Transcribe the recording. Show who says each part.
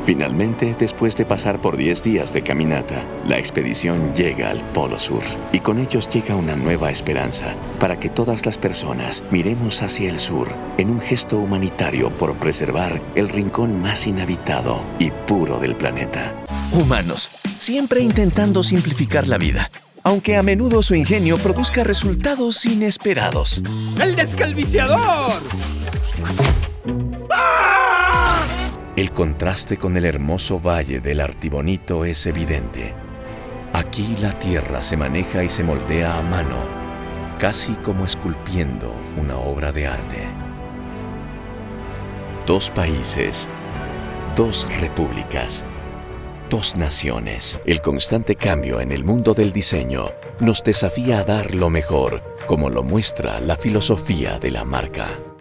Speaker 1: Finalmente, después de pasar por 10 días de caminata, la expedición llega al Polo Sur y con ellos llega una nueva esperanza para que todas las personas miremos hacia el sur en un gesto humanitario por preservar el rincón más inhabitado y puro del planeta.
Speaker 2: Humanos, siempre intentando simplificar la vida, aunque a menudo su ingenio produzca resultados inesperados.
Speaker 3: ¡El descalviciador!
Speaker 1: El contraste con el hermoso valle del Artibonito es evidente. Aquí la tierra se maneja y se moldea a mano, casi como esculpiendo una obra de arte. 2 países, 2 repúblicas, 2 naciones. El constante cambio en el mundo del diseño nos desafía a dar lo mejor, como lo muestra la filosofía de la marca.